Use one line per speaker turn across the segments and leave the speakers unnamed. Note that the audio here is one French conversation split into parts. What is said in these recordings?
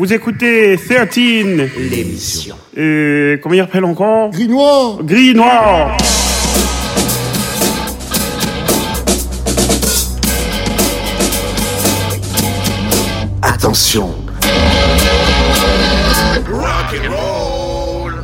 Vous écoutez 13.
L'émission.
Comment il appelle encore?
Gris noir.
Gris noir.
Attention. Rock and roll.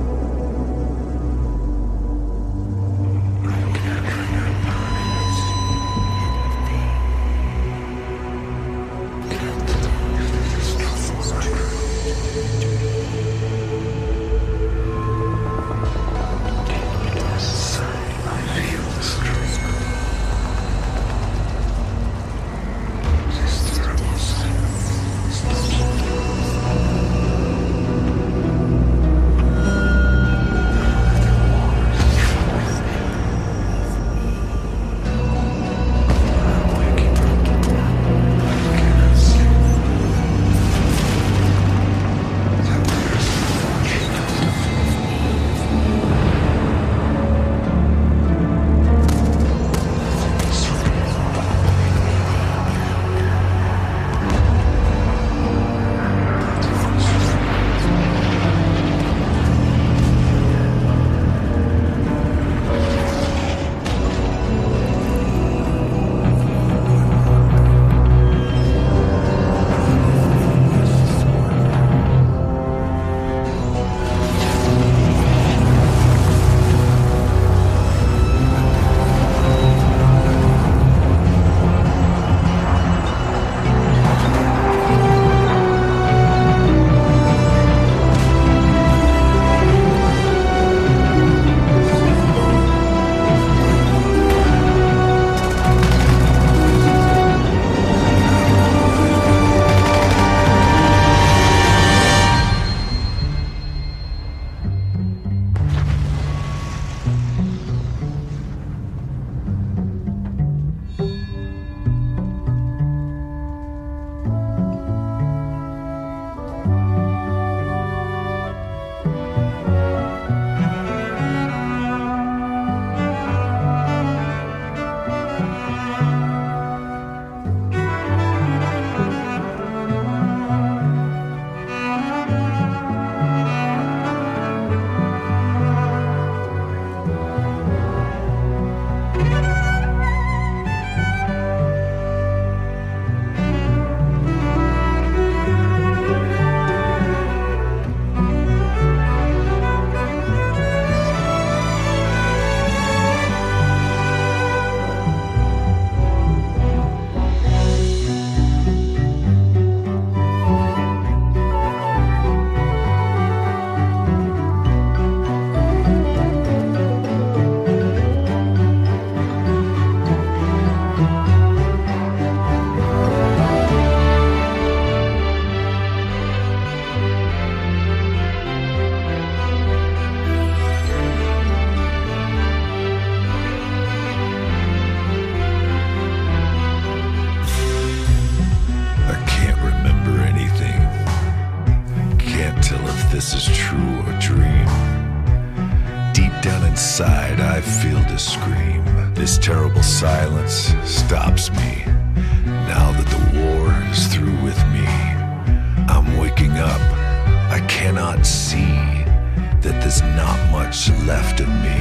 this is true or dream. Deep down inside, I feel the scream. This terrible silence stops me. Now that the war is through with me, I'm waking up. I cannot see that there's not much left of me.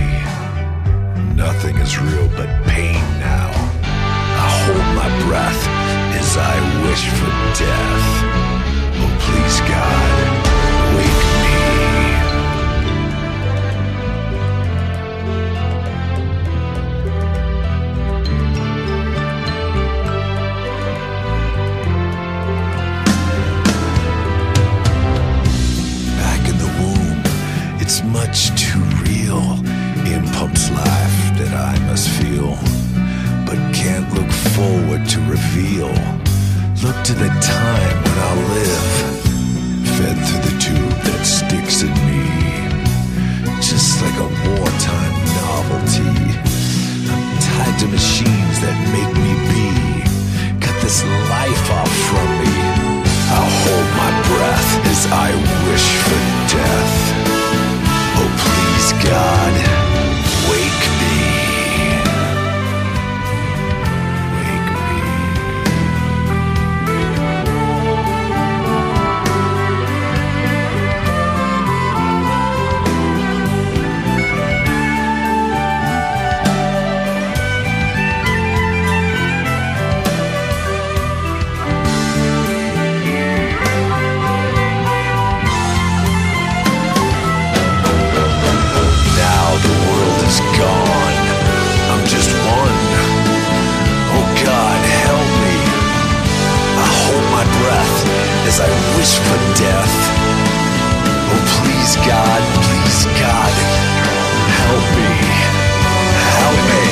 Nothing is real but pain now. I hold my breath as I wish for death. Oh, please, God, wake me. Back in the womb, it's much too real. In Pump's life that I must feel, but can't look forward to reveal. Look to the time when I'll live, fed through the tube that sticks in me, just like a wartime novelty. I'm tied to machines that make me be. Cut this life off from me. I'll hold my breath as I wish for death. Oh, please, God, wake me. Wake me. wish for death. Oh, please, God, help me. Help me.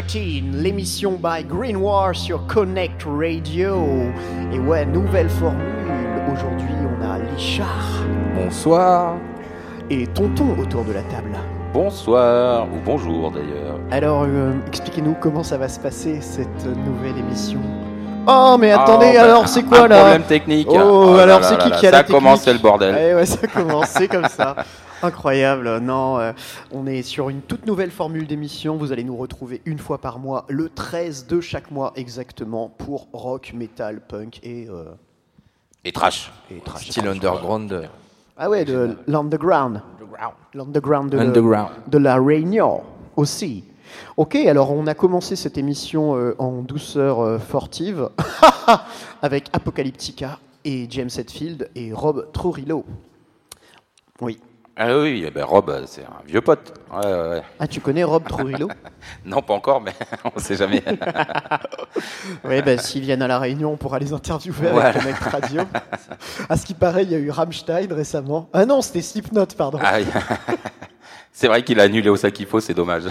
13, l'émission by Green War sur Connect Radio. Et ouais, nouvelle formule. Aujourd'hui, on a Lichard.
Bonsoir.
Et Tonton autour de la table.
Bonsoir, ou bonjour d'ailleurs.
Alors, expliquez-nous comment ça va se passer cette nouvelle émission. Oh, mais attendez, alors c'est quoi là?
Problème technique.
Oh, alors c'est qui a la technique?
Ça a commencé le bordel.
Ouais, ça a commencé comme ça. Incroyable, non, on est sur une toute nouvelle formule d'émission, vous allez nous retrouver une fois par mois, le 13 de chaque mois exactement, pour rock, metal, punk et
trash.
Style underground.
Ah ouais, de l'underground. L'underground de la Réunion aussi. Ok, alors on a commencé cette émission en douceur fortive avec Apocalyptica et James Hetfield et Rob Trujillo. Oui.
Ah oui, ben Rob, c'est un vieux pote. Ouais.
Ah, tu connais Rob Trujillo?
Non, pas encore, mais on ne sait jamais.
Oui, ben s'ils viennent à La Réunion, on pourra les interviewer
Ouais.
avec Connect Radio. À ce qui paraît, il y a eu Rammstein récemment. Ah non, c'était Slipknot, pardon.
Ah, oui. C'est vrai qu'il a annulé au sac qu'il faut, c'est dommage.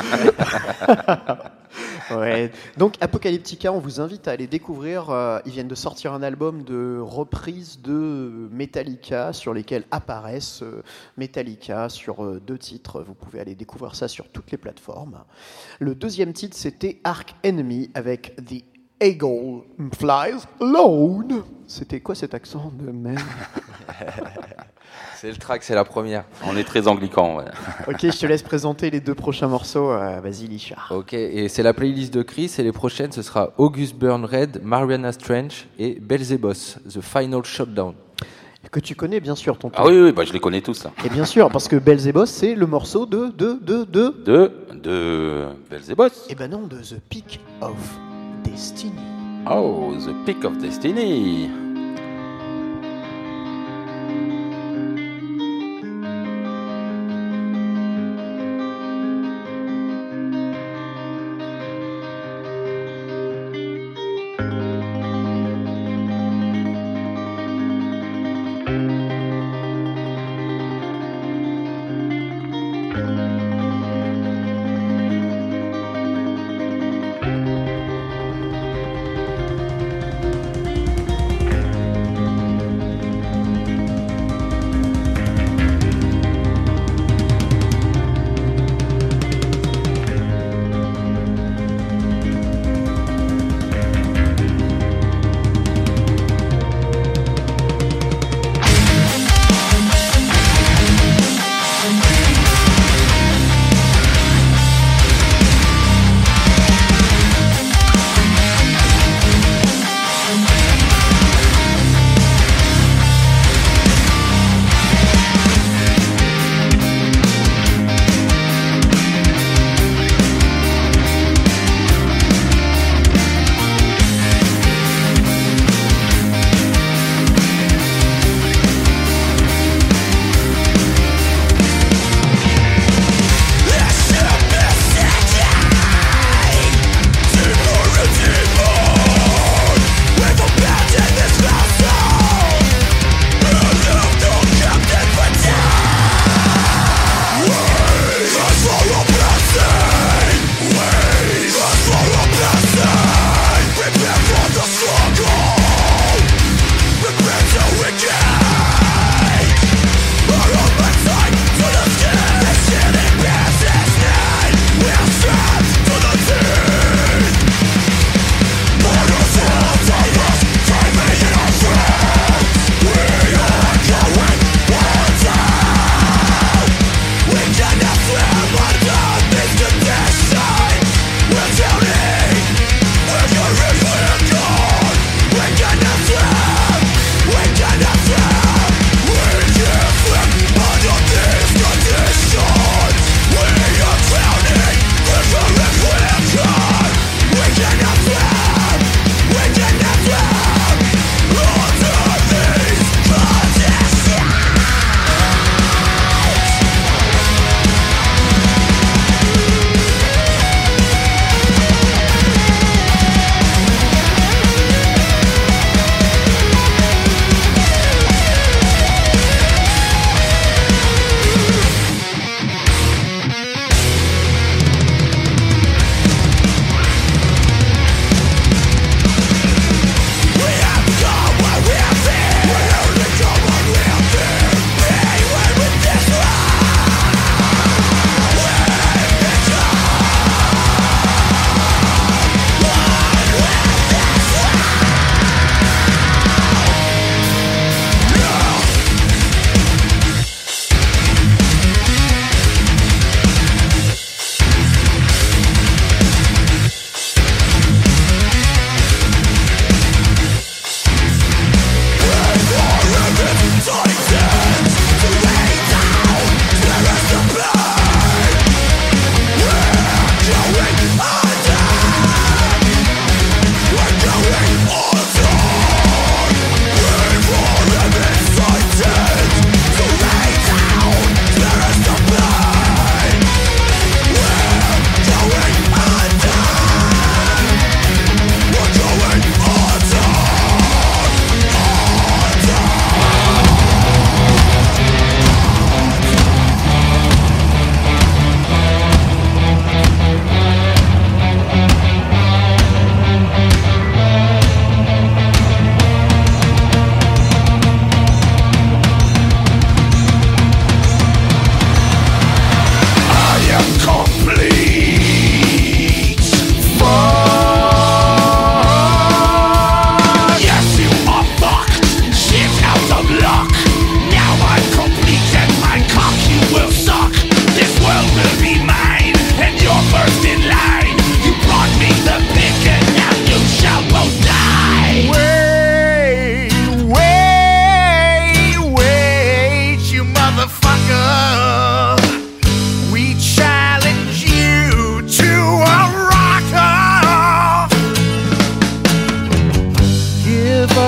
Ouais. Donc Apocalyptica, on vous invite à aller découvrir. Ils viennent de sortir un album de reprise de Metallica sur lesquels apparaissent Metallica sur 2 titres. Vous pouvez aller découvrir ça sur toutes les plateformes. Le deuxième titre, c'était Arch Enemy avec The Eagle Flies Alone. C'était quoi cet accent de merde?
C'est le track, c'est la première.
On est très anglican. Ouais.
Ok, je te laisse présenter les 2 prochains morceaux. Vas-y, Lichard.
Ok, et c'est la playlist de Chris, et les prochaines, ce sera August Burn Red, Mariana Strange et Belzebos, The Final Shutdown.
Que tu connais bien sûr, tonton.
Ah oui, bah, je les connais tous.
Et bien sûr, parce que Belzebos, c'est le morceau de...
De Belzebos.
Eh ben non, de The Peak of Destiny.
Oh, The Peak of Destiny.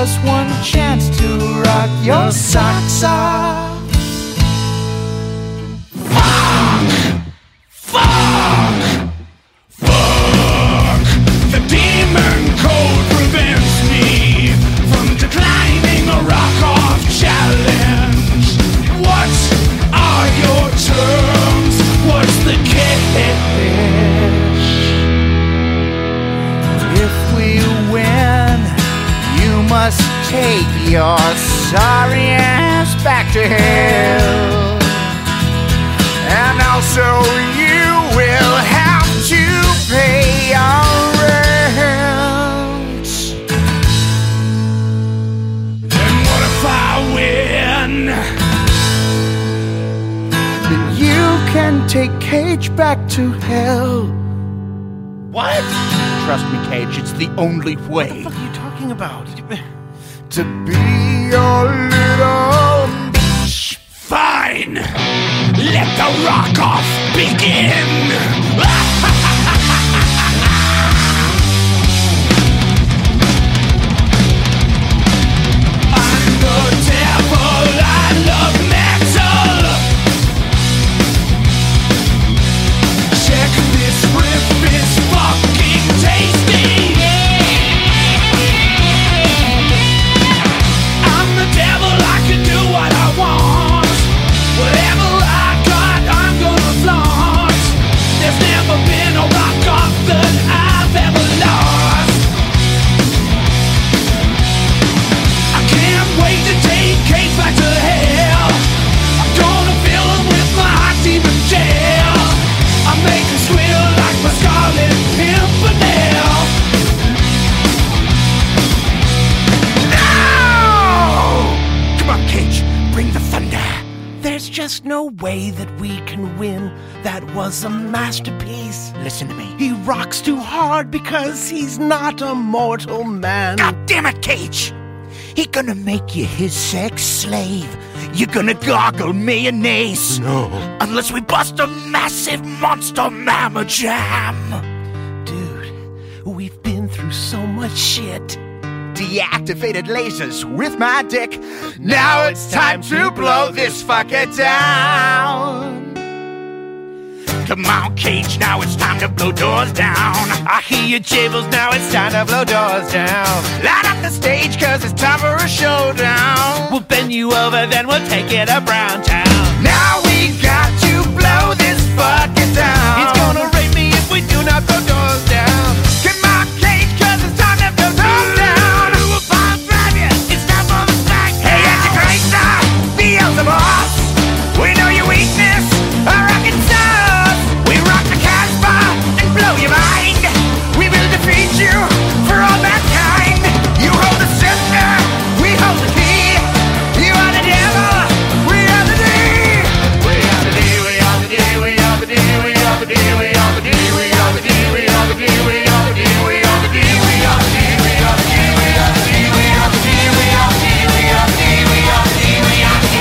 just one chance to rock your socks off.
The demon code prevents me from declining a rock-off challenge. What are your terms? What's the catch?
If we win, you must take your sorry ass back to hell. And also you will have to pay your rent.
And what if I win?
Then you can take Cage back to hell.
What? Trust me, Cage, it's the only way.
What are you talking about? To be your little bitch.
Fine! Let the rock-off begin! I'm the devil, I love metal! Check this riff, it's fucking tasty! I'm the devil, I can do what I want. Whatever I got, I'm gonna flaunt. There's never been a rock-off that I've ever lost. I can't wait to take Cage back to hell. I'm gonna fill him with my hot demon gel. I'll make him squeal like my Scarlet Pimpernel.
No! Come on, Cage, bring the thunder.
There's just no way that we can win. That was a masterpiece.
Listen to me.
He rocks too hard because he's not a mortal man.
God damn it, Cage! He gonna make you his sex slave. You're gonna gargle mayonnaise.
No.
Unless we bust a massive monster mamma jam.
Dude, we've been through so much shit.
Deactivated lasers with my dick. Now it's time to blow this fucker down. Come on, Cage, now it's time to blow doors down. I hear your jables, now it's time to blow doors down. Light up the stage, cause it's time for a showdown.
We'll bend you over, then we'll take it to Brown Town.
Now we got to blow this fucker down.
He's gonna rape me if we do not blow doors down.
Come on, Cage, cause it's time to blow doors down. We'll bomb grab you, it's time for the smack. Hey, Antichrist, Beelzebub, we know your weakness, our rocket sauce. We rock the Casbah and blow your mind. We will defeat you for all mankind. You hold the scepter, we hold the key. You are the devil, we are the D. We are the D, we are the D, we are the D, we are the D, we are the D, we are the D, we are the D, we are the D, we are the D, we are the D, we are the D, we are the D, we are the D, we are the D, we are the D, we are the D, we are the D.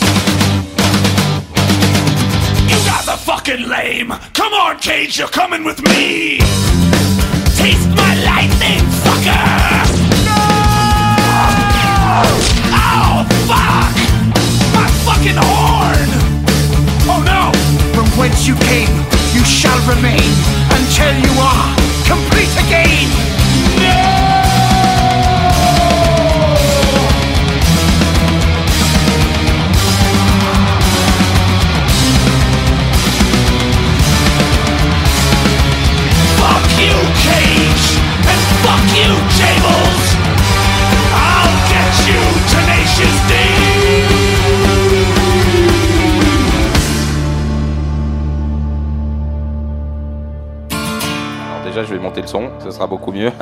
You guys are fucking lame! Come on, Cage, you're coming with me! Taste my lightning, fucker! No! Oh, fuck! My fucking horn! Oh no!
From whence you came, you shall remain until you are complete again.
No! Fuck you, Cage! And fuck you, Jables! I'll get you, Tenacious D!
Alors déjà, je vais monter le son, ce sera beaucoup mieux.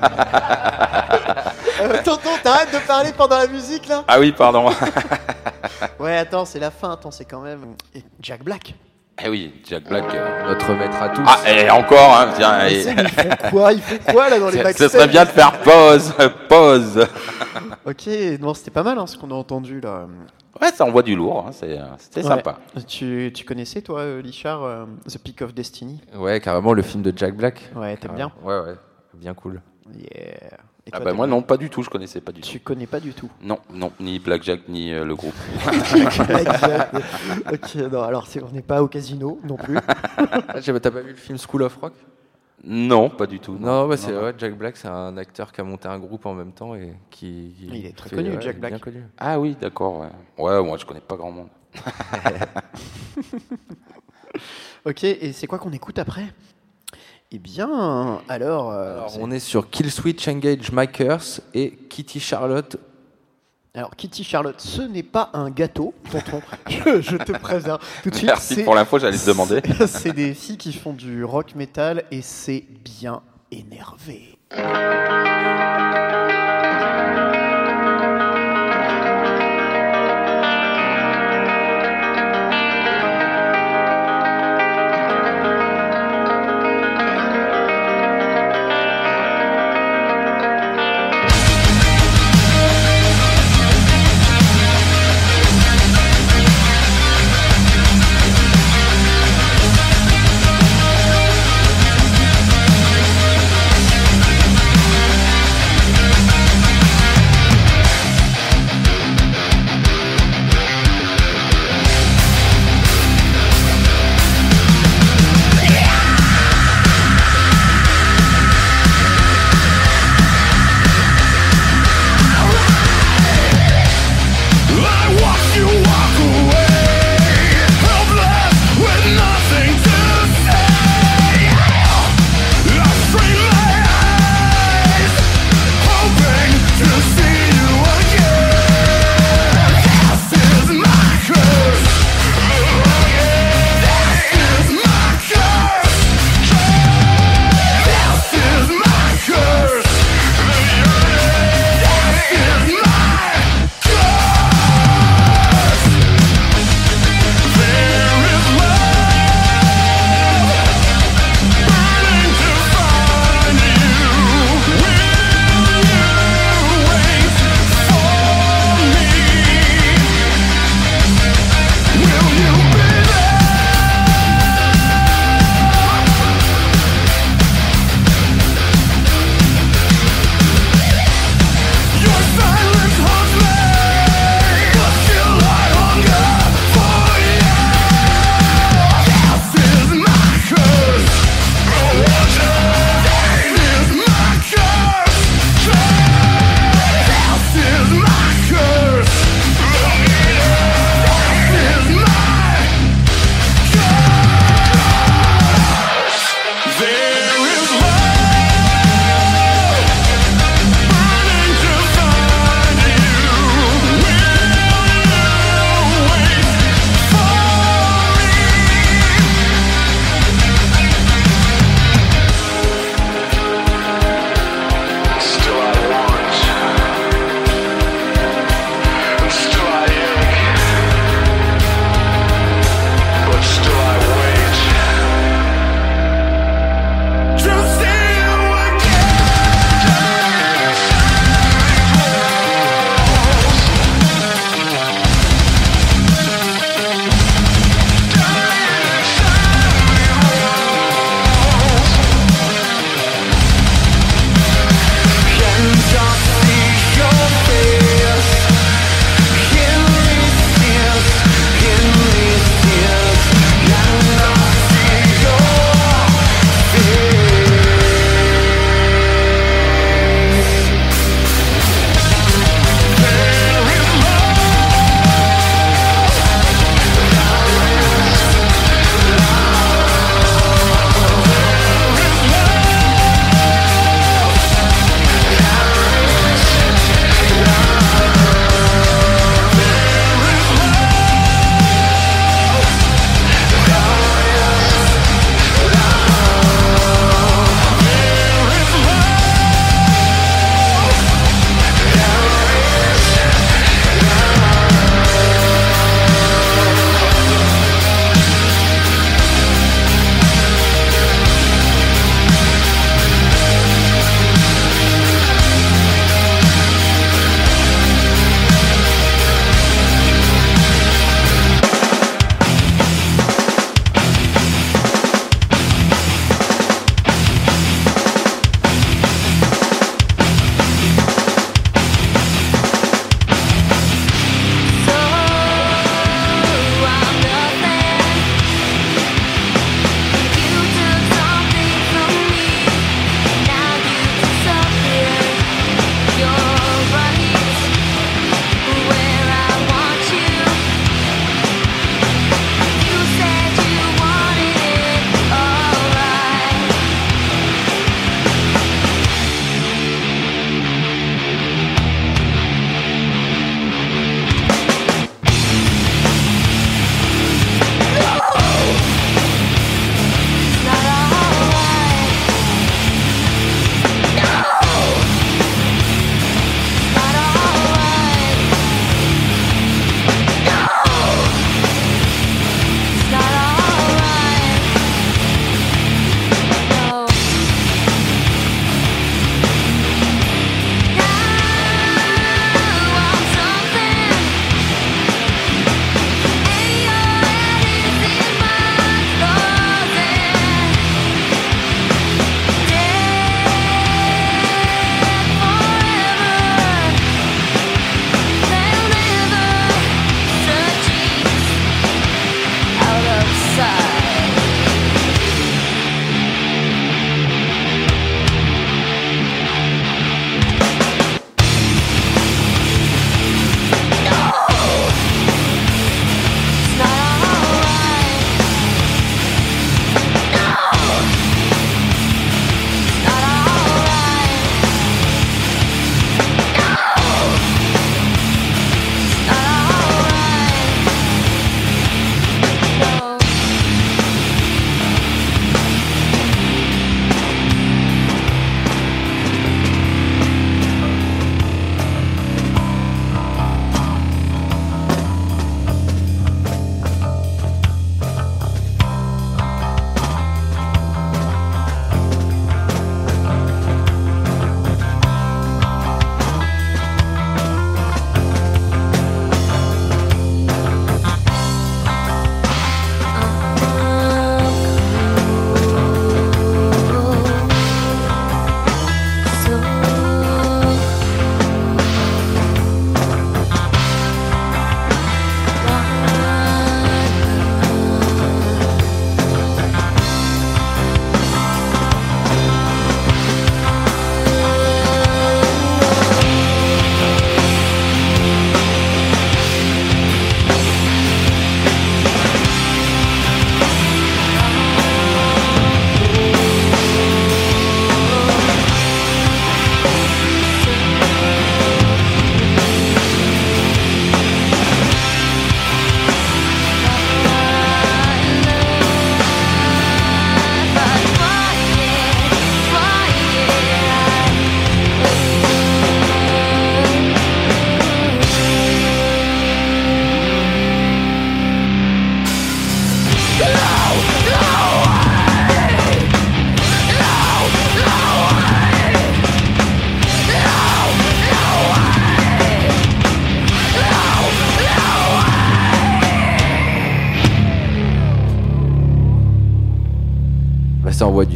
Tonton, t'arrêtes de parler pendant la musique là?
Ah oui, pardon.
Ouais, attends, c'est la fin, attends, c'est quand même. Et Jack Black.
Eh oui, Jack Black.
Notre maître à tous.
Ah, et encore, hein, tiens.
Mais ils font quoi? Ils font quoi là dans les backstage?
Ce serait bien de faire pause. Pause.
Ok, non, c'était pas mal hein, ce qu'on a entendu là.
Ouais, ça envoie du lourd, hein, c'était sympa.
Tu connaissais toi, Lichard, The Peak of Destiny?
Ouais, carrément, le film de Jack Black.
Ouais, t'aimes bien?
Ouais, bien cool.
Yeah. Et
Ah
toi,
bah moi non, pas du tout, je connaissais pas du tout.
Tu connais pas du tout.
Non, ni Blackjack, ni le groupe.
Exact. Ok, non, alors on n'est pas au casino non plus.
T'as pas vu le film School of Rock?
Non, pas du tout.
Non, bah c'est ouais, Jack Black, c'est un acteur qui a monté un groupe en même temps et
Il est très connu,
ouais,
Jack
il est
Black.
bien connu.
Ah oui, d'accord. Ouais, moi je connais pas grand monde.
Ok, et c'est quoi qu'on écoute après? Eh bien, alors
On est sur Kill Switch Engage Makers et Kitty Charlotte.
Alors, Kitty Charlotte, ce n'est pas un gâteau, tonton. Je te préviens tout de suite.
Merci pour l'info, j'allais te demander.
C'est des filles qui font du rock metal et c'est bien énervé.
I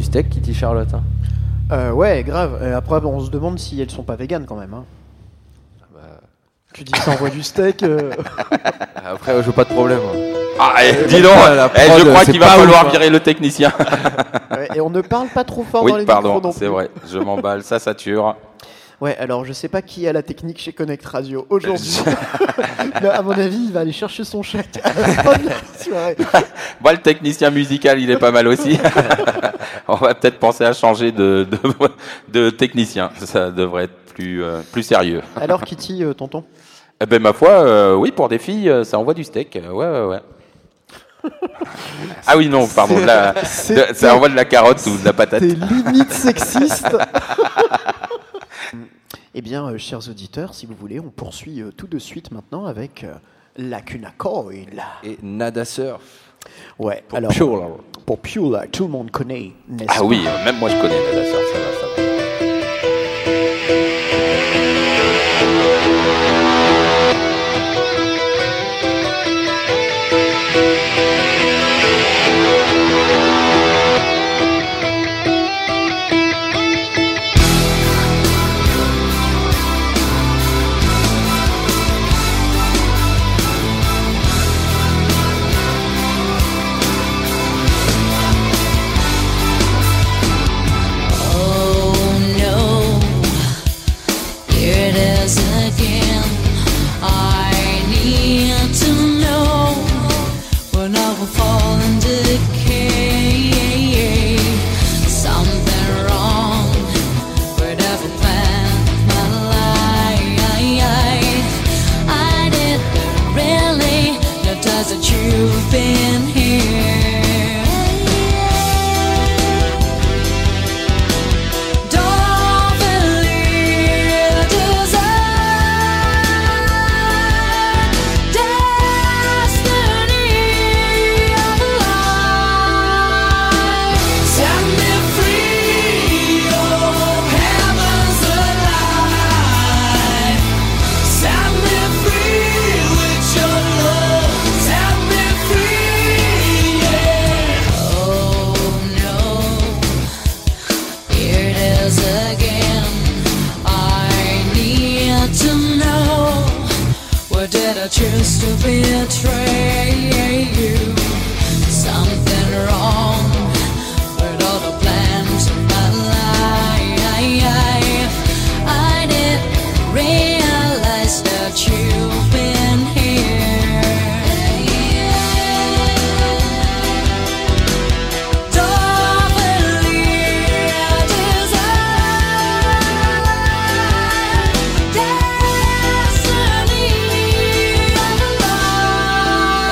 steak, Kitty Charlotte. Hein.
Ouais, grave. Et après, on se demande si elles sont pas véganes quand même. Hein. Tu dis que ça envoie du steak.
Après, je veux pas de problème.
Ah, dis donc, je crois qu'il va falloir virer le technicien.
Ouais, et on ne parle pas trop fort
Oui,
dans les micros non
pardon,
plus.
c'est vrai, je m'emballe, ça sature.
Ouais, alors je sais pas qui a la technique chez Connect Radio aujourd'hui. Mais à mon avis, il va aller chercher son chèque à la fin de la soirée.
Moi, le technicien musical, il est pas mal aussi. On va peut-être penser à changer de technicien. Ça devrait être plus sérieux.
Alors Kitty, tonton?
Eh ben, ma foi, oui, pour des filles, ça envoie du steak. Ouais. Ah oui, non, pardon. Ça envoie de la carotte ou de la patate.
T'es limite sexiste. Eh bien, chers auditeurs, si vous voulez, on poursuit tout de suite maintenant avec Lacuna Coil.
Et Nada Surf.
Ouais,
Pour
alors
Pure.
pour Pure, tout le monde connaît, n'est-ce
Ah
pas?
oui, même moi je connais la sœur, ça va.
You've been here. Don't believe desire, destiny of life. Set me free, oh heaven's alive. Set me free with your love. Set me free, yeah. Oh no, here it is again. I need to know, where did I choose to betray you? Something wrong with all the plans of my life. I didn't realize that you've been here. Don't believe desire, destiny of life.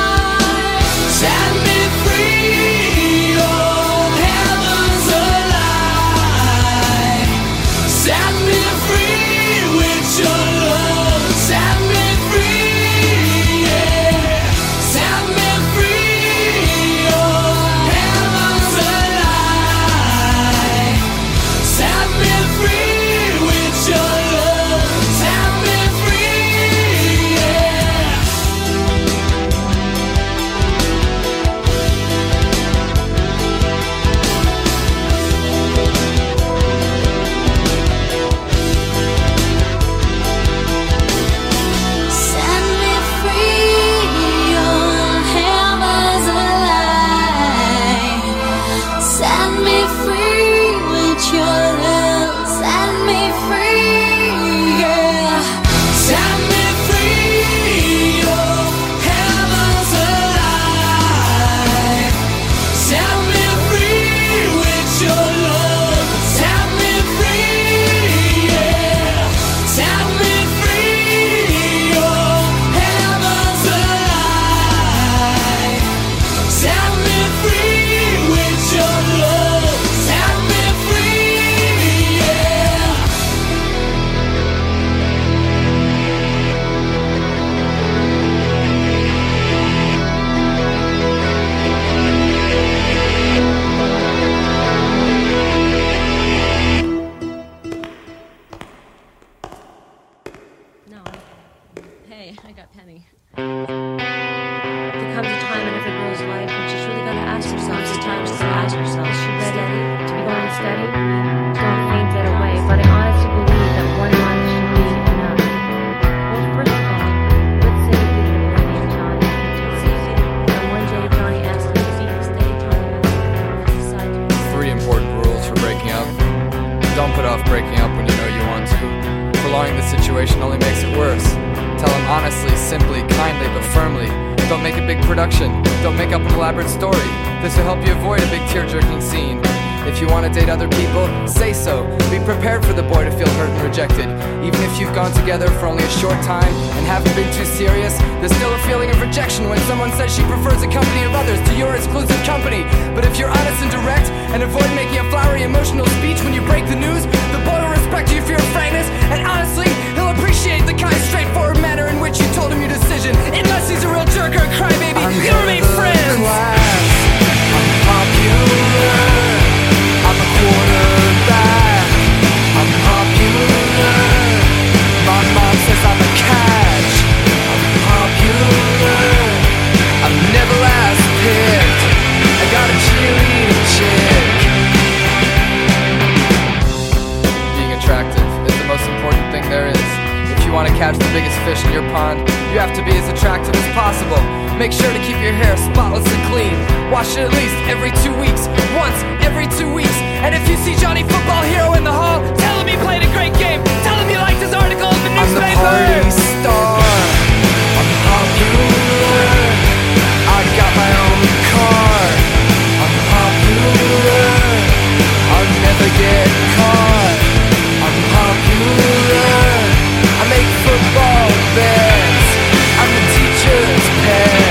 ask yourself sometimes, just ask yourself, is she ready to be going steady? Don't faint it away, but I honestly believe that one life should be enough. Well, first of all, let's say you did it with Johnny. And one day Johnny asked me to stay, Johnny asked me to decide to
3 important rules for breaking up. Don't put off breaking up when you know you want to. Prolonging the situation only makes it worse. Tell him honestly, simply, kindly, but firmly. Don't make a big production. Don't make up an elaborate story. This will help you avoid a big tear-jerking scene. If you want to date other people, say so. Be prepared for the boy to feel hurt and rejected. Even if you've gone together for only a short time and haven't been too serious, there's still a feeling of rejection when someone says she prefers the company of others to your exclusive company. But if you're honest and direct and avoid making a flowery emotional speech when you break the news, the boy will respect you for your frankness, and honestly, he'll appreciate the kind, straightforward manner in which you told him your decision. Unless he's a real jerk or a crybaby, you'll remain friends. I'm popular. I'm a quarterback. I'm popular. My mom says I'm a catch. I'm popular. I'm never last picked. I got a cheerleading chick. Being attractive is the most important thing there is. If you want to catch the biggest fish in your pond, you have to be as attractive as possible. Make sure to keep your hair spotless and clean. Wash it at least every 2 weeks. Once every 2 weeks. And if you see Johnny Football Hero in the hall, tell him he played a great game. Tell him you liked his article in the newspaper. I'm the party star. I'm popular. I got my own car. I'm popular. I'll never get caught. I'm popular. I make football bets. I'm the teacher's pet.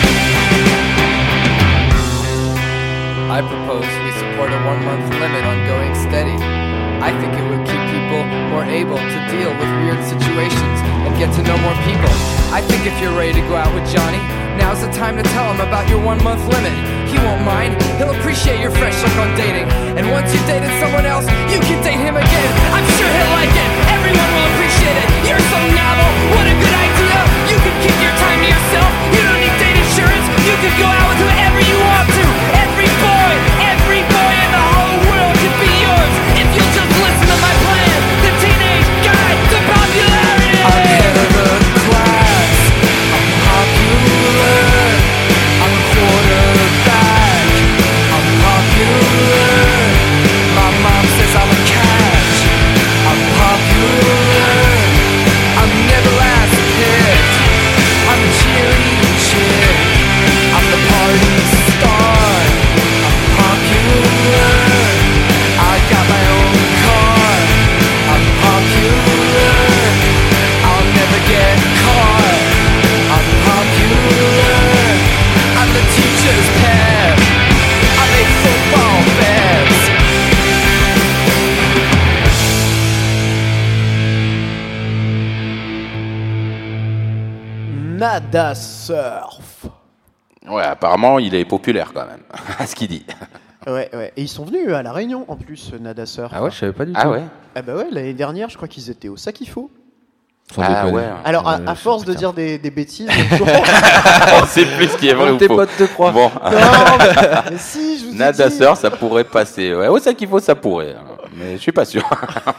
I propose we support a 1-month limit on going steady. I think it would keep people more able to deal with weird situations and get to know more people. I think if you're ready to go out with Johnny, now's the time to tell him about your 1-month limit. He won't mind, he'll appreciate your fresh look on dating. And once you've dated someone else, you can date him again. I'm sure he'll like it, everyone will appreciate it. You're so novel, what a good idea. You can keep your time to yourself, you don't need date insurance. You can go out with whoever you want to. Every boy in the whole world could be yours. If you'll just listen to my plan, the Teenage Guide to Popularity. I'm head of the class, I'm popular. I'm a quarterback, I'm popular. My mom says I'm a catch. I'm popular. I'm never last picked. I'm a cheerleading chick. I'm the party star. I'm popular. I got my own car. I'm popular. I'll never get caught. I'm popular. I'm the teacher's pet. I make football bets.
Nada Surf.
Ouais, apparemment, il est populaire quand même, à ce qu'il dit.
Ouais. Et ils sont venus à La Réunion en plus, Nada Surf.
Ah ouais, je savais pas du tout.
Ah ouais.
Ah bah ouais, l'année dernière, je crois qu'ils étaient au Sakifo.
Sans
Ah
déconner.
ouais.
Alors, à force de dire des bêtises,
On sait plus ce qui est vrai ou
Tes
faux.
potes te croient.
Bon,
mais si, je vous ai
Nada
dit.
Surf, ça pourrait passer. Ouais, au Sakifo, ça pourrait. Mais je suis pas sûr.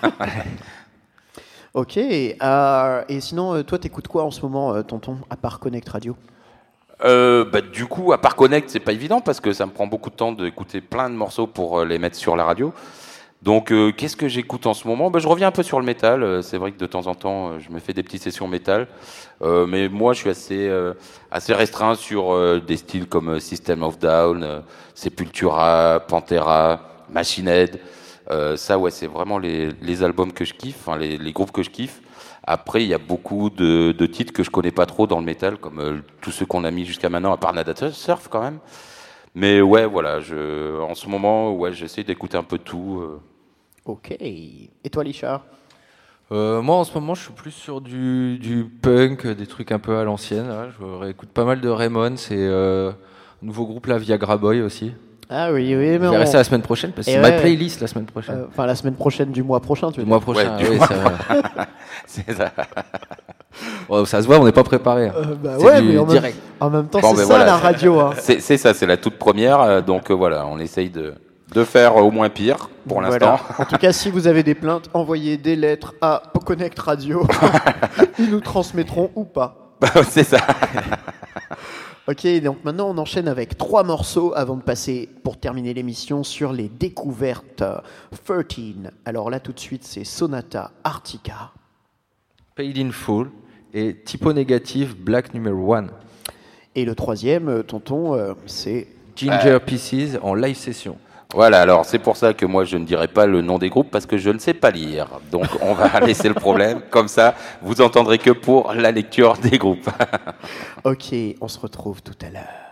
Ok, et sinon, toi, t'écoutes quoi en ce moment, tonton, à part Connect Radio?
Du coup, à part Connect, c'est pas évident parce que ça me prend beaucoup de temps d'écouter plein de morceaux pour les mettre sur la radio. Donc, qu'est-ce que j'écoute en ce moment ? Je reviens un peu sur le métal. C'est vrai que de temps en temps, je me fais des petites sessions métal. Mais moi, je suis assez restreint sur des styles comme System of Down, Sepultura, Pantera, Machine Head. Ça, ouais, c'est vraiment les albums que je kiffe, enfin, les groupes que je kiffe. Après, il y a beaucoup de titres que je connais pas trop dans le métal, comme tous ceux qu'on a mis jusqu'à maintenant, à part Nada Surf quand même. Mais ouais, voilà, en ce moment, ouais, j'essaie d'écouter un peu tout.
Ok. Et toi, Lichard?
Moi, en ce moment, je suis plus sur du punk, des trucs un peu à l'ancienne. Là. Je réécoute pas mal de Ramones et nouveau groupe, la Viagra Boy aussi.
Ah oui, mais
Je vais rester la semaine prochaine parce que c'est ma playlist la semaine prochaine.
Enfin, la semaine prochaine du mois prochain, tu veux
Du
dire.
mois prochain,
Ouais,
oui, c'est vrai.
C'est ça.
Oh, ça se voit, on n'est pas préparé. Hein. C'est
ouais,
du
mais
direct.
en même temps,
Bon,
c'est
ben
ça
voilà.
la radio. Hein.
C'est ça, c'est la toute première. Donc voilà, on essaye de faire au moins pire pour l'instant.
Voilà. En tout cas, si vous avez des plaintes, envoyez des lettres à Connect Radio. Ils nous transmettront ou pas.
C'est ça.
Ok, donc maintenant on enchaîne avec 3 morceaux avant de passer, pour terminer l'émission, sur les découvertes 13. Alors là, tout de suite, c'est Sonata Arctica.
Paid in Full et Typo Négatif Black numéro 1.
Et le troisième, tonton, c'est
Ginger Pieces en live session.
Voilà, alors c'est pour ça que moi je ne dirai pas le nom des groupes parce que je ne sais pas lire. Donc on va laisser le problème. Comme ça, vous entendrez que pour la lecture des groupes.
Ok, on se retrouve tout à l'heure.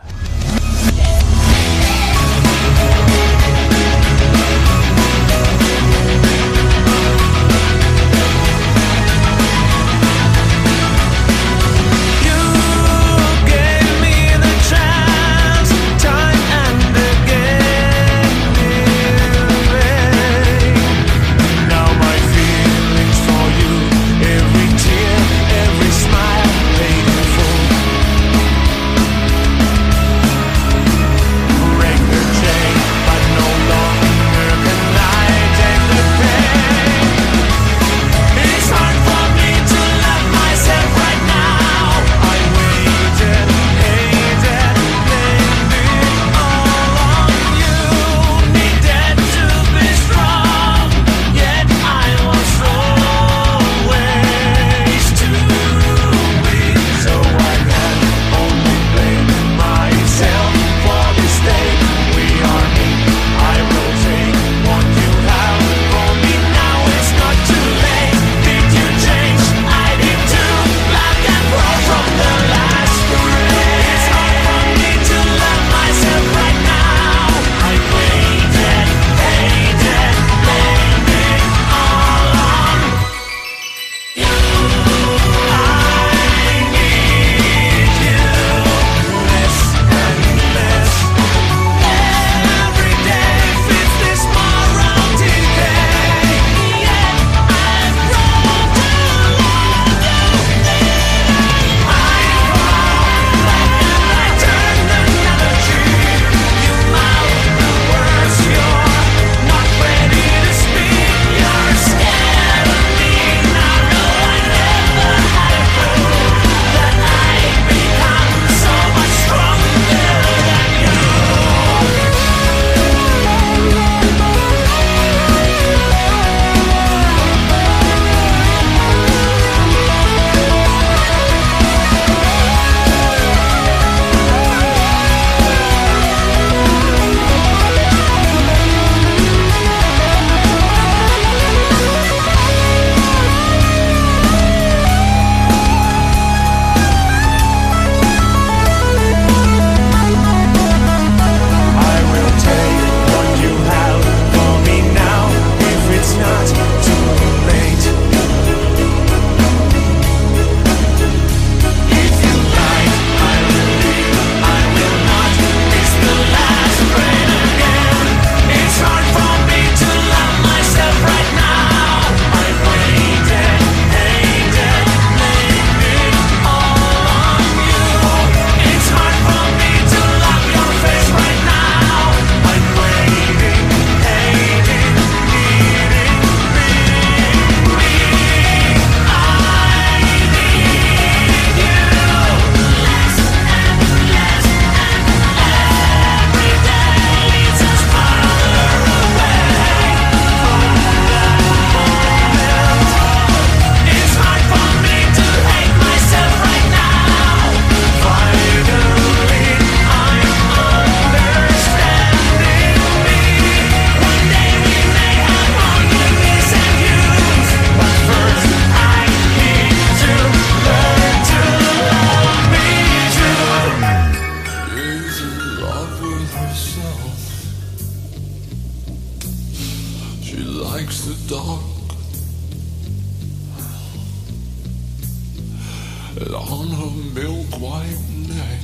and on her milk-white neck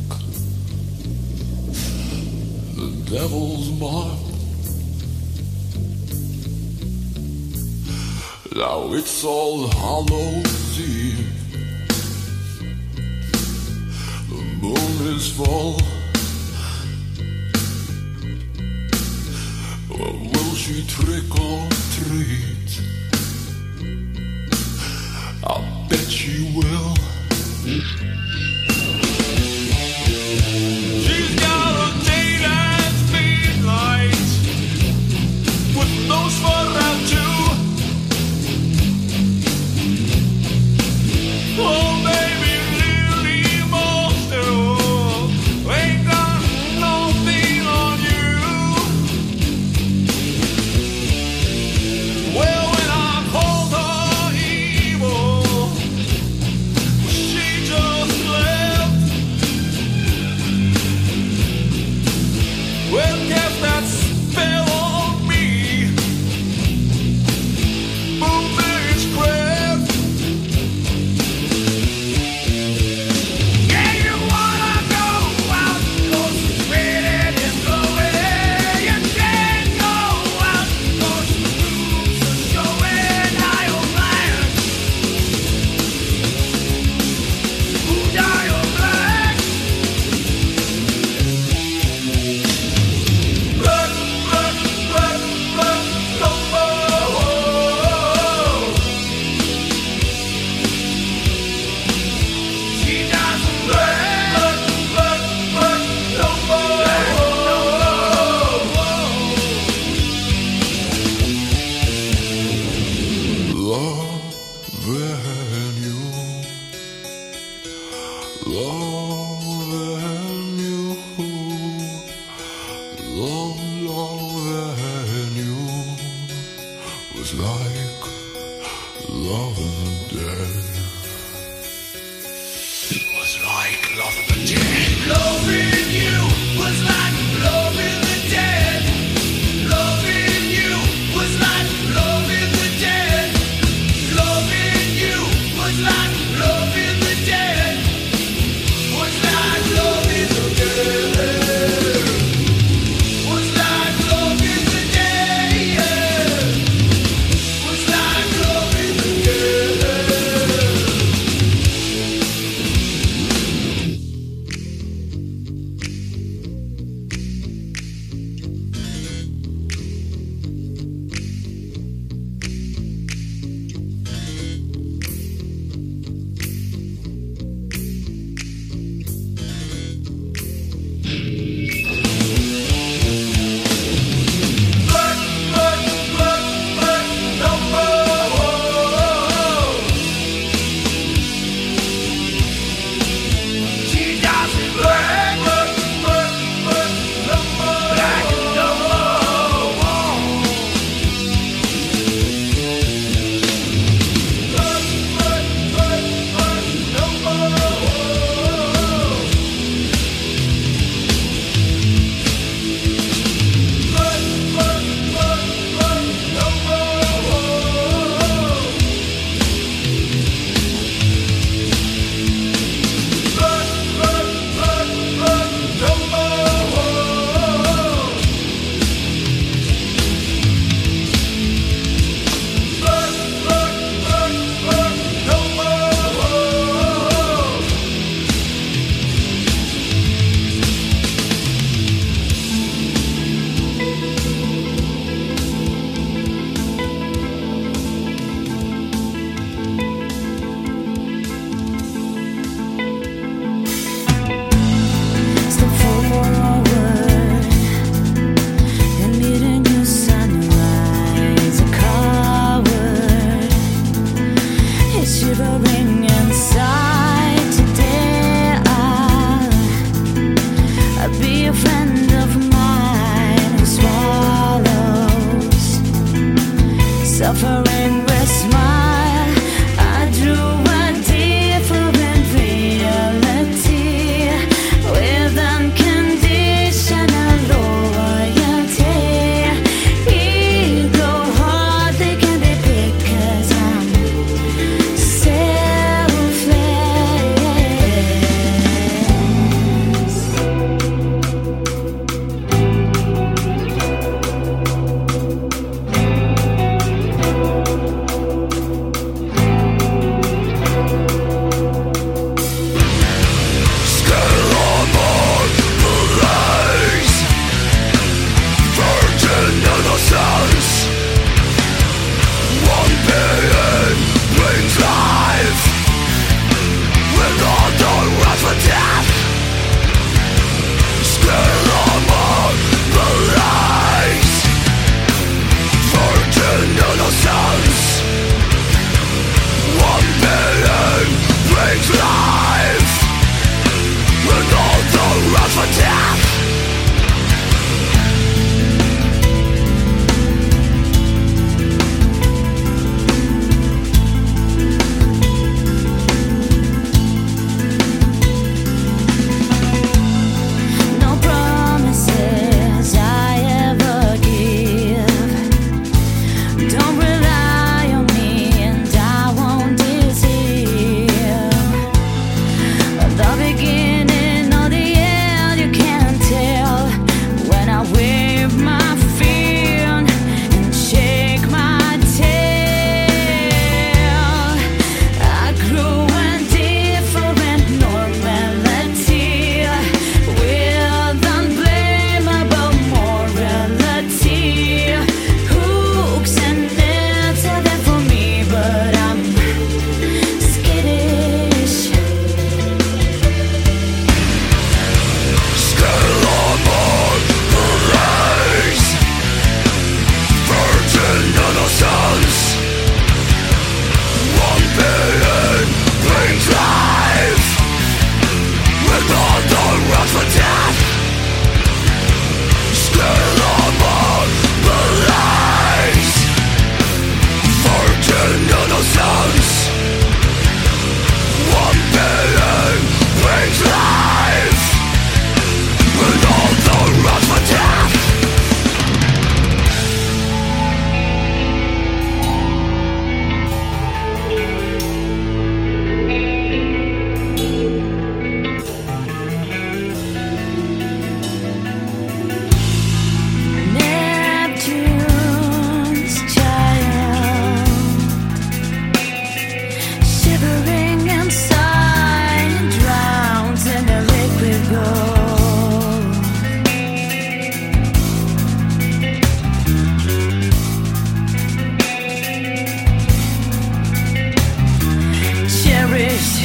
the devil's mark. Now it's All Hallows Eve, moon is full. Will she trick or treat? I'll bet she will. She's got a daylight speedlight with nose for out too. Oh baby, Lily Monster ain't got nothing on you. Well, when I called her evil, she just left. Well, guess that spell on me. Moonlight's craft. Yeah, you wanna go out, 'cause it's raining and blowing. You can't go out, 'cause the moon's a showing. Are you blind? Ooh, are you blind? Look, look, look, look, Lobo. She doesn't look, look, look, Lobo. Loving you, loving you, loving you was like loving the dead. It was like loving the dead. Loving you was like loving the dead. Loving you was like loving the dead. Loving you was like loving the dead. Was like loving the dead. Was like loving the dead. Was like loving the dead.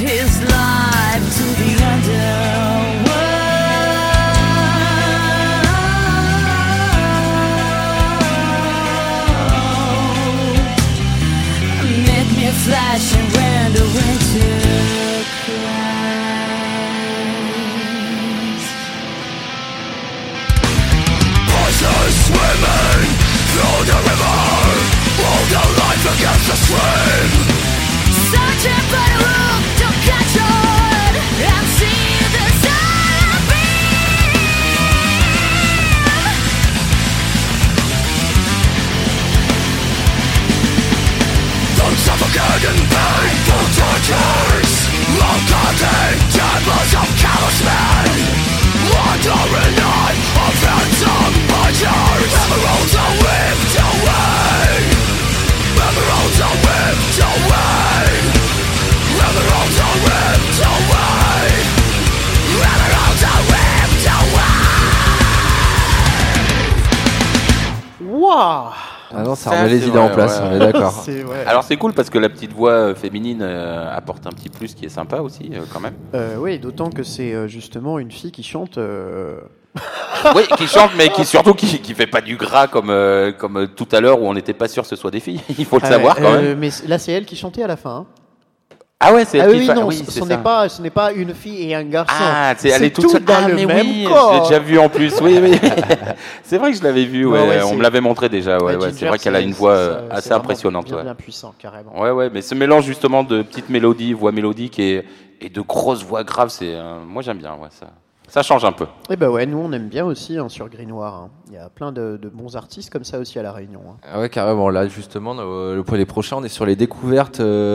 his life to the underworld. Make me flash and render into cries.
Voices swimming through the river, hold their life against the stream.
Searching for the room to catch on and see the sun beam.
Don't suffocate in painful tortures, long-cutting chambers of callous men, wandering on of phantom butchers. Emeralds are whipped away, emeralds are whipped away, emeralds are whipped away, emeralds are whipped away.
Waouh!
Ah non, ça
Ça,
remet les
c'est
idées
vrai,
en place,
ouais.
on est d'accord.
C'est ouais.
Alors c'est cool parce que la petite voix féminine apporte un petit plus qui est sympa aussi quand même.
Oui, d'autant que c'est justement une fille qui chante.
Oui, qui chante mais qui surtout qui fait pas du gras comme tout à l'heure où on n'était pas sûr que ce soit des filles. Il faut le savoir quand même.
Mais là, c'est elle qui chantait à la fin. Hein.
Ah ouais, c'est
Ah
elle
oui,
qui fait-
non,
oui,
ce
c'est
n'est
ça.
pas une fille et un garçon.
Ah, elle est toute
tout
seule.
dans
Ah,
le
mais
même
oui,
corps.
je l'ai déjà vu en plus. Oui, oui. C'est vrai que je l'avais vu. Ouais,
Ouais, ouais,
on
c'est-
me l'avait montré déjà. Ouais,
Ouais,
ouais.
Ginger,
C'est vrai qu'elle a une voix assez
vraiment
impressionnante.
Bien,
Ouais.
bien puissant, carrément.
Ouais, ouais, mais ce mélange justement de petites mélodies, voix mélodiques et de grosses voix graves, c'est moi j'aime bien. Ouais, ça change un peu.
Et bah ouais, nous on aime bien aussi hein, sur Gris Noir. Hein. Il y a plein de bons artistes comme ça aussi à La Réunion. Hein.
Ah ouais, carrément. Là, justement, pour les prochains, on est sur les découvertes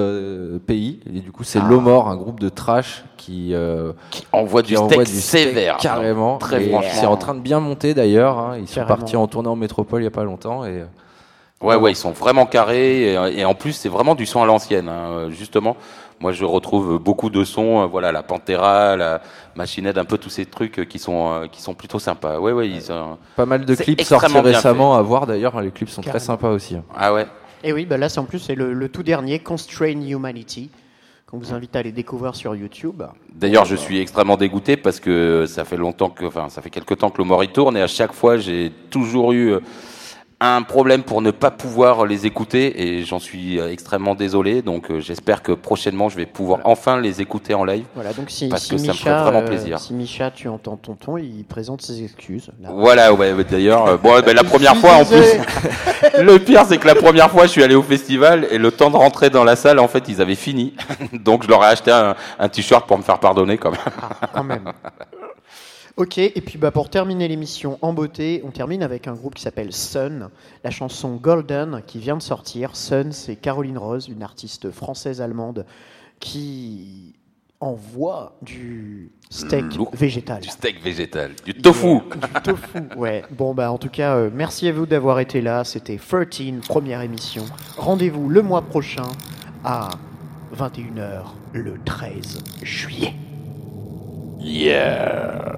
pays. Et du coup, c'est Lomor, un groupe de trash qui
envoie du steak sévère.
Carrément.
Très
Et
franchement.
c'est en train de bien monter d'ailleurs. Hein. Ils sont
Carrément.
partis en tournée en métropole il y a pas longtemps. Et
Ouais, ouais, ils sont vraiment carrés et en plus c'est vraiment du son à l'ancienne. Hein. Justement, moi je retrouve beaucoup de sons, voilà, la Pantera, la Machine Head, un peu tous ces trucs qui sont plutôt sympas. Ouais, ouais, ils sont
pas mal de
c'est
clips sortis
extrêmement bien
récemment à voir d'ailleurs. Les clips sont
Carrément.
très sympas aussi. Hein.
Ah ouais.
Et oui, bah là c'est en plus c'est le tout dernier Constrain Humanity qu'on vous invite à aller découvrir sur YouTube.
D'ailleurs, je suis extrêmement dégoûté parce que ça fait quelques temps que le Mori tourne et à chaque fois j'ai toujours eu un problème pour ne pas pouvoir les écouter et j'en suis extrêmement désolé. Donc j'espère que prochainement je vais pouvoir enfin les écouter en live.
Voilà, donc si
que ça me
Micha,
ferait vraiment plaisir.
Si Micha, tu entends tonton, il présente ses excuses. Là.
Voilà, ouais, d'ailleurs, la première
suis
fois en plus,
désolé.
le pire c'est que la première fois je suis allé au festival et le temps de rentrer dans la salle, en fait, ils avaient fini. Donc je leur ai acheté un t-shirt pour me faire pardonner quand même.
Ah, quand même. Ok, et puis bah, pour terminer l'émission en beauté, on termine avec un groupe qui s'appelle Sun, la chanson Golden qui vient de sortir. Sun, c'est Caroline Rose, une artiste française-allemande qui envoie du steak végétal.
Du steak végétal, du tofu.
Yeah, du tofu, ouais. Bon, bah en tout cas, merci à vous d'avoir été là. C'était 13, première émission. Rendez-vous le mois prochain à 21h, le 13 juillet.
Yeah.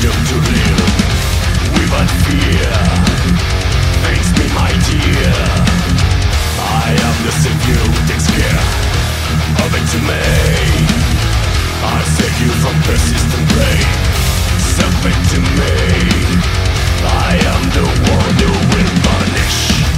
freedom to live without fear. Thanks me, my dear. I am the savior who takes care of it to me. I'll save you from persistent pain. Submit to me. I am the one who will punish.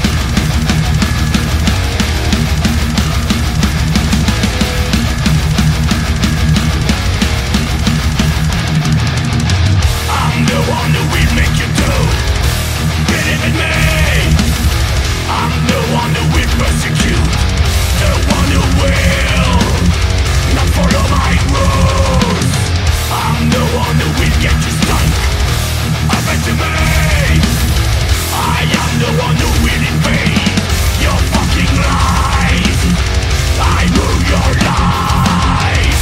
I'm the one who will make you do. Believe in me. I'm the one who will persecute. The one who will not follow my rules. I'm the one who will get you stung. Up into me. I am the one who will invade your fucking life. I rule your life.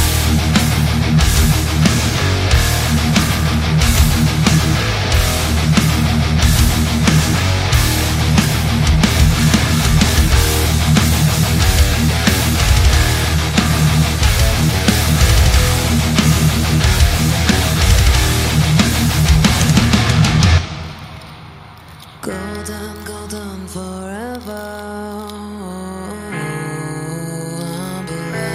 Golden, golden forever. I'm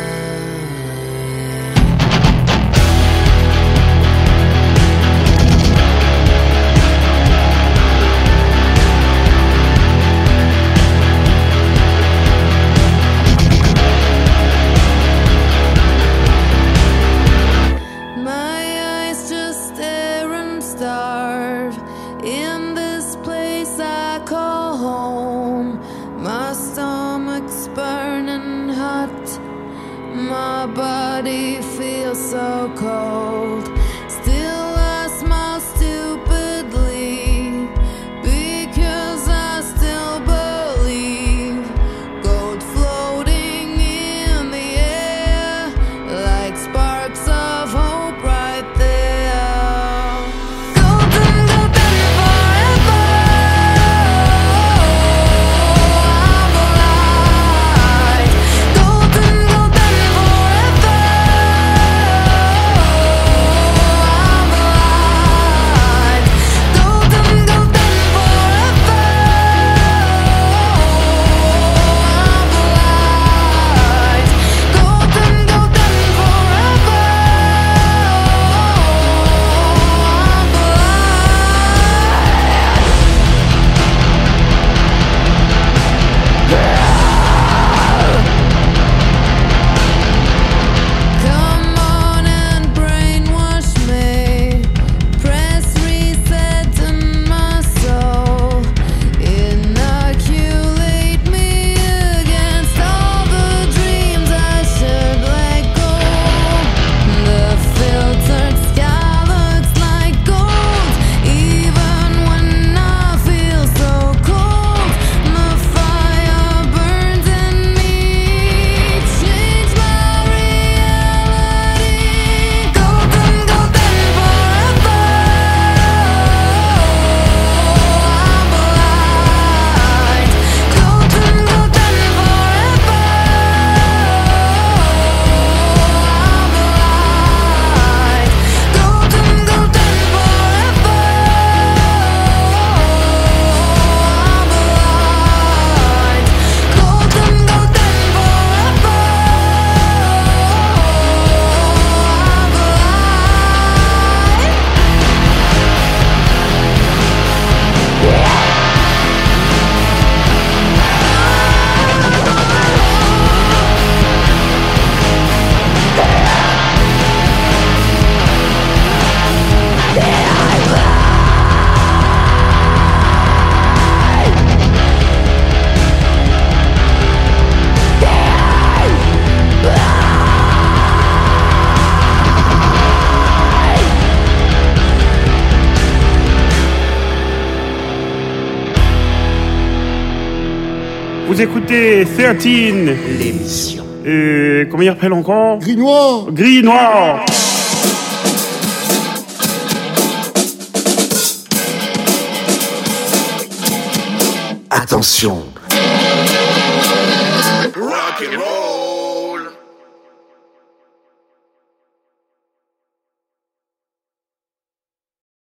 My eyes just stare and starve in this place I call home. My stomach's burning hot. My body feels so cold. Still I smile stupidly because I still believe. Gold floating in the air like sparks of hope right there. Golden, golden forever. I'm alive. Golden, golden forever. I'm alive. Golden, golden forever. I'm alive. Golden, golden forever. I'm Come on and brainwash me. Press reset in my soul. Inoculate me against all the dreams I should let go. The filtered sky looks like gold, even when I feel so cold. The fire burns in me, change my reality. Golden, golden forever. I'm alive. Golden, golden forever. I'm alive. Golden, golden forever. I'm alive. Golden, golden forever. I'm alive.
Vous écoutez 13,
L'émission.
comment il rappelle encore?
Gris noir.
Gris noir.
Attention.
Rock and roll.